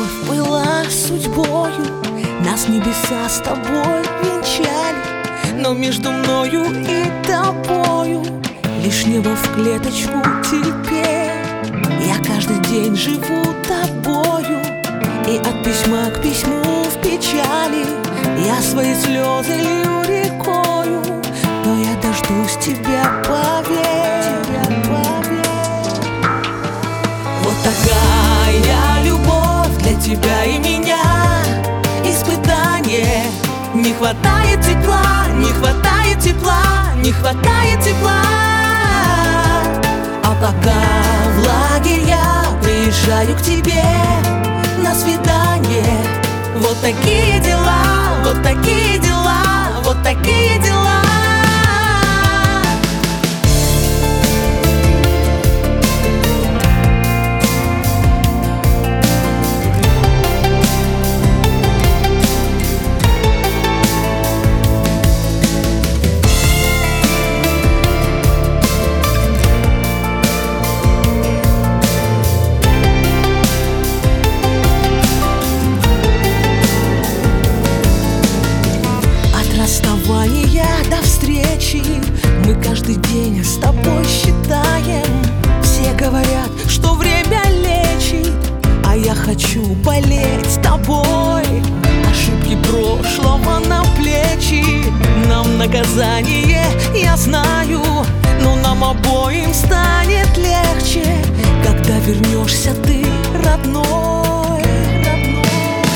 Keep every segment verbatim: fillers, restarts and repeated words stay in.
любовь была судьбою, нас небеса с тобой венчали. Но между мною и тобою лишь небо в клеточку теперь. Я каждый день живу тобою, и от письма к письму в печали я свои слезы лью рекою. Но я дождусь тебя, поверь, поверь. Вот такая любовь для тебя и меня. Испытание. Не хватает тепла, не хватает тепла, не хватает тепла. А пока в лагерь я приезжаю к тебе на свидание. Вот такие дела, вот такие дела, вот такие дела. Расставания до встречи мы каждый день с тобой считаем. Все говорят, что время лечит, а я хочу болеть с тобой. Ошибки прошлого на плечи, нам наказание, я знаю. Но нам обоим станет легче, когда вернешься ты, родной, родной.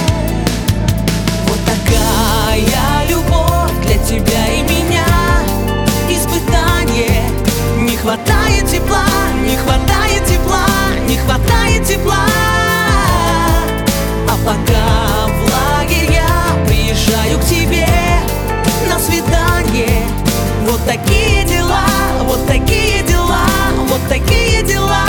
Вот такая любовь для тебя и меня. Испытание. Не хватает тепла, не хватает тепла, не хватает тепла. А пока в лагерь я приезжаю к тебе на свидание. Вот такие дела, вот такие дела, вот такие дела.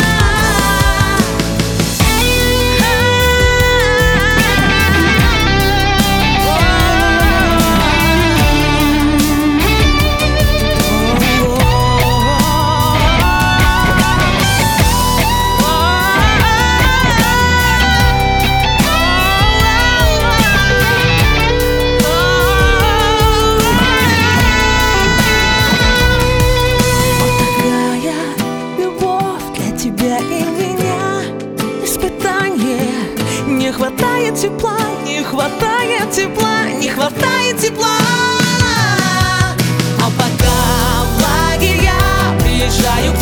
Не хватает тепла, не хватает тепла, не хватает тепла. А пока в лагерь я приезжаю к